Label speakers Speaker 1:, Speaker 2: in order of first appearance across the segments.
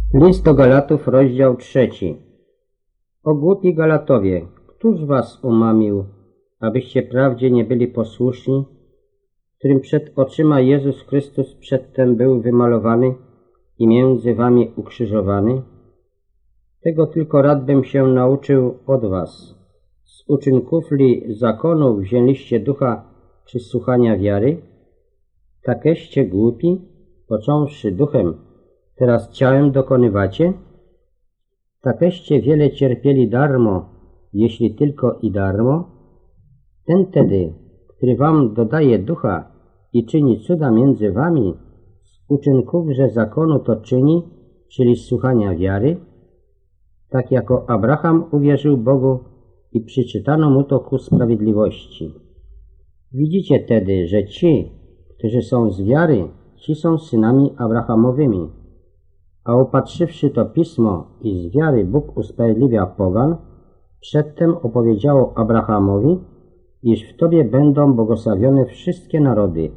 Speaker 1: List do Galatów, rozdział 3. O głupi Galatowie, któż was umamił, abyście prawdzie nie byli posłuszni, którym przed oczyma Jezus Chrystus przedtem był wymalowany i między wami ukrzyżowany? Tego tylko rad bym się nauczył od was. Z uczynków li zakonu wzięliście ducha czy słuchania wiary? Takeście głupi, począwszy duchem, teraz ciałem dokonywacie? Takeście wiele cierpieli darmo, jeśli tylko i darmo? Ten tedy, który wam dodaje ducha i czyni cuda między wami, z uczynków, zakonu to czyni, czyli z słuchania wiary, tak jako Abraham uwierzył Bogu i przyczytano mu to ku sprawiedliwości. Widzicie tedy, że ci, którzy są z wiary, ci są synami Abrahamowymi. A opatrzywszy to pismo i z wiary Bóg usprawiedliwia pogan, przedtem opowiedziało Abrahamowi, iż w Tobie będą błogosławione wszystkie narody.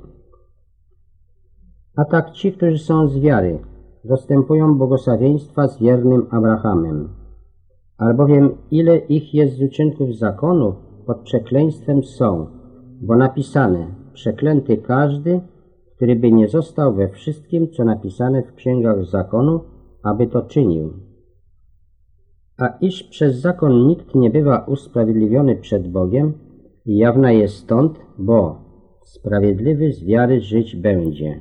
Speaker 1: A tak ci, którzy są z wiary, dostępują błogosławieństwa z wiernym Abrahamem. Albowiem ile ich jest z uczynków zakonu, pod przekleństwem są, bo napisane, przeklęty każdy, który by nie został we wszystkim, co napisane w księgach zakonu, aby to czynił. A iż przez zakon nikt nie bywa usprawiedliwiony przed Bogiem, jawna jest stąd, bo sprawiedliwy z wiary żyć będzie.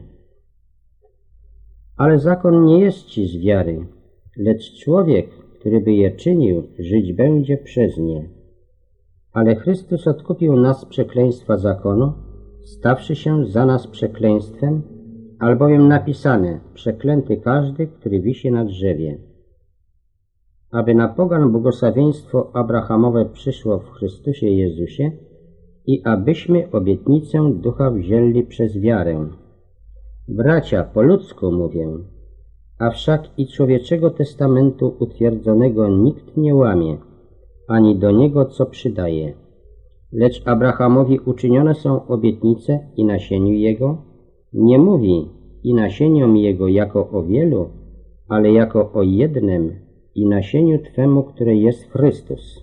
Speaker 1: Ale zakon nie jest ci z wiary, lecz człowiek, który by je czynił, żyć będzie przez nie. Ale Chrystus odkupił nas z przekleństwa zakonu, stawszy się za nas przekleństwem, albowiem napisane, przeklęty każdy, który wisi na drzewie. Aby na pogan błogosławieństwo Abrahamowe przyszło w Chrystusie Jezusie i abyśmy obietnicę ducha wzięli przez wiarę. Bracia, po ludzku mówię, a wszak i człowieczego testamentu utwierdzonego nikt nie łamie, ani do niego co przydaje. Lecz Abrahamowi uczynione są obietnice i nasieniu jego, nie mówi i nasieniom jego jako o wielu, ale jako o jednym i nasieniu Twemu, które jest Chrystus.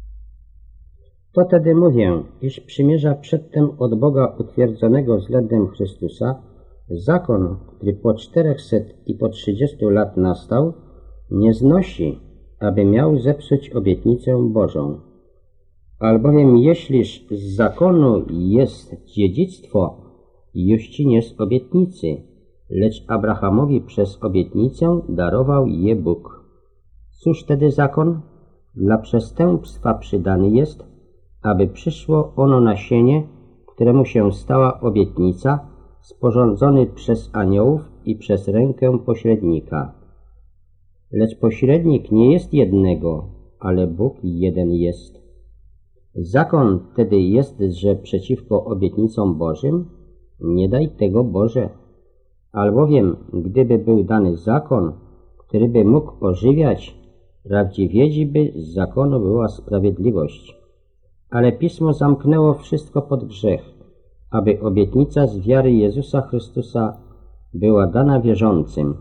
Speaker 1: To tedy mówię, iż przymierza przedtem od Boga utwierdzonego względem Chrystusa, zakon, który po 400 i po 30 lat nastał, nie znosi, aby miał zepsuć obietnicę Bożą. Albowiem jeśliż z zakonu jest dziedzictwo, już ci nie z obietnicy, lecz Abrahamowi przez obietnicę darował je Bóg. Cóż tedy zakon? Dla przestępstwa przydany jest, aby przyszło ono nasienie, któremu się stała obietnica, sporządzony przez aniołów i przez rękę pośrednika. Lecz pośrednik nie jest jednego, ale Bóg jeden jest. Zakon tedy jest, że przeciwko obietnicom Bożym? Nie daj tego Boże. Albowiem, gdyby był dany zakon, który by mógł ożywiać, prawdziwiedzi by z zakonu była sprawiedliwość. Ale Pismo zamknęło wszystko pod grzech, aby obietnica z wiary Jezusa Chrystusa była dana wierzącym.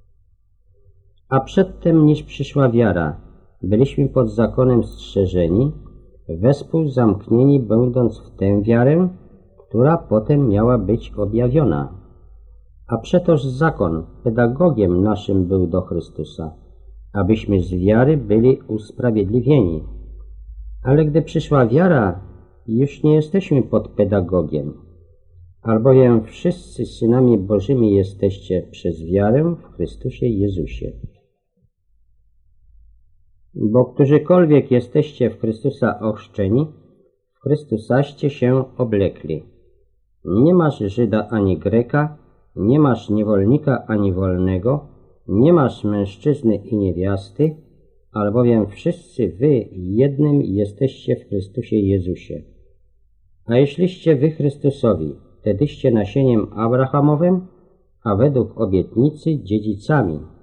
Speaker 1: A przedtem, niż przyszła wiara, byliśmy pod zakonem strzeżeni, wespół zamknieni będąc w tę wiarę, która potem miała być objawiona. A przetoż zakon pedagogiem naszym był do Chrystusa, abyśmy z wiary byli usprawiedliwieni. Ale gdy przyszła wiara, już nie jesteśmy pod pedagogiem, albowiem wszyscy synami Bożymi jesteście przez wiarę w Chrystusie Jezusie. Bo którzykolwiek jesteście w Chrystusa ochrzczeni, w Chrystusaście się oblekli. Nie masz Żyda ani Greka, nie masz niewolnika ani wolnego, nie masz mężczyzny i niewiasty, albowiem wszyscy wy jednym jesteście w Chrystusie Jezusie. A jeśliście wy Chrystusowi, wtedyście nasieniem Abrahamowym, a według obietnicy dziedzicami.